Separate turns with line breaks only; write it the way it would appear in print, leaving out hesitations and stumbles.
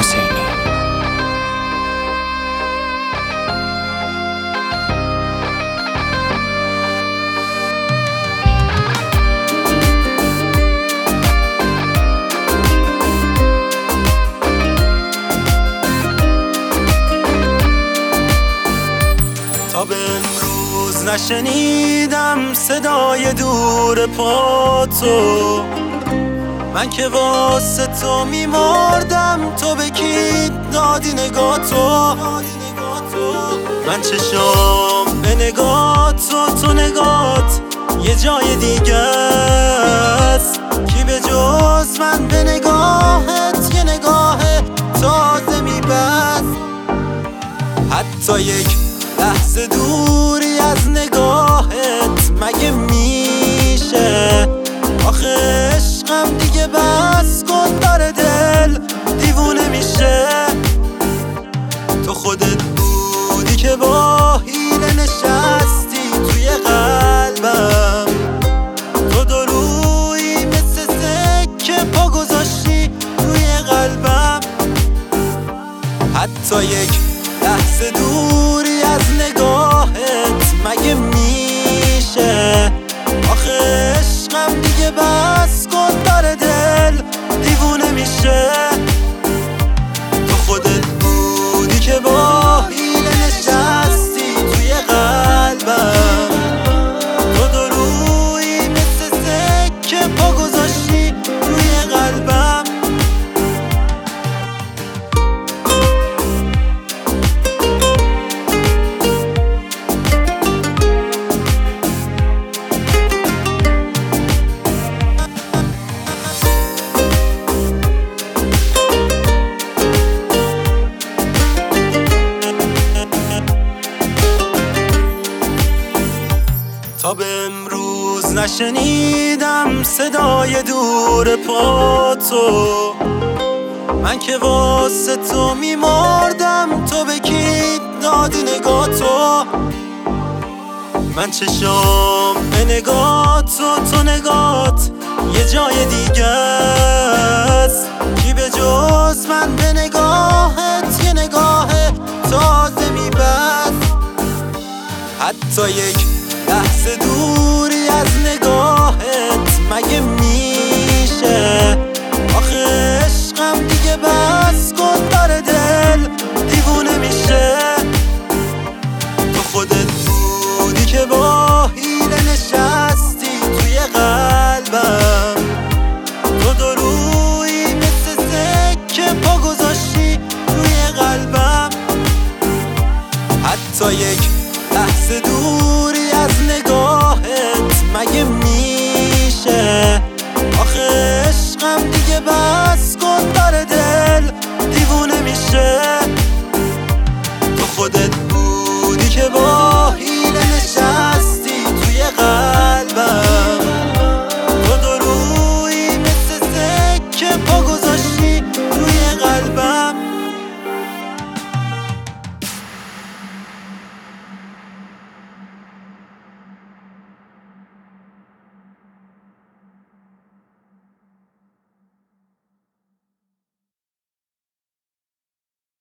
حسینی.
تا به امروز نشنیدم صدای دور پاتو، من که واسه تو میمردم، تو به کی دادی نگاتو؟ من چشام به نگاتو، تو نگات یه جای دیگه است. کی به جز من به نگاهت یه نگاه تازه میبست؟ حتی یک لحظه دوری از نگاهت مگه میشه؟ آخه عشقم دیگه بس کن، داره دل دیوونه میشه. تو خودت بودی که با حیله نشستی توی قلبم، تو دو روی مثل سکه پا گذاشتی روی قلبم. حتی یک لحظه دوری از نگاهت مگه میشه؟ آخه عشقم دیگه بس کن، داره دل دیوونه میشه. تو خودت بودی که با حیله نشستی توی قلبم، تو دو روی مثل سکه پا گذاشتی روی قلبم. تا به امروز نشنیدم صدای دور پاتو، من که واسه تو میمردم، تو به کی دادی نگاتو؟ من چشام به نگاتو، تو نگات یه جای دیگه است. کی به جز من به نگاهت یه نگاه تازه میبست؟ حتی یک لحظه دوری از نگاهت